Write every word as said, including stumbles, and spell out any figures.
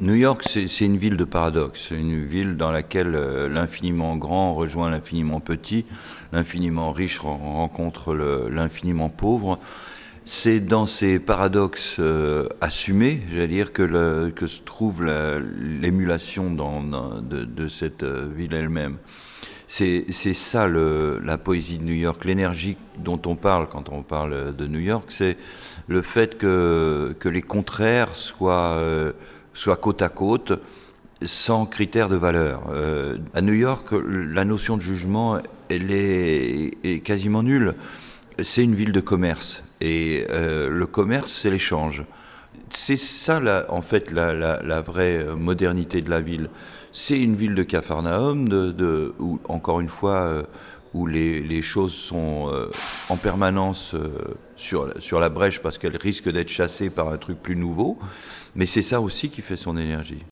New York, c'est une ville de paradoxe, une ville dans laquelle euh, l'infiniment grand rejoint l'infiniment petit, l'infiniment riche rencontre l'infiniment pauvre. C'est dans ces paradoxes euh, assumés, j'allais dire, que, le, que se trouve l'émulation de, de cette euh, ville elle-même. C'est ça le, la poésie de New York, l'énergie dont on parle quand on parle de New York, c'est le fait que, que les contraires soient, euh, soient côte à côte, sans critères de valeur. Euh, à New York, la notion de jugement, elle est, est quasiment nulle. C'est une ville de commerce, et euh, le commerce, c'est l'échange. C'est ça, la, en fait, la, la, la vraie modernité de la ville. C'est une ville de Capharnaüm, de, de, où, encore une fois, euh, où les, les choses sont euh, en permanence euh, sur, sur la brèche parce qu'elles risquent d'être chassées par un truc plus nouveau. Mais c'est ça aussi qui fait son énergie.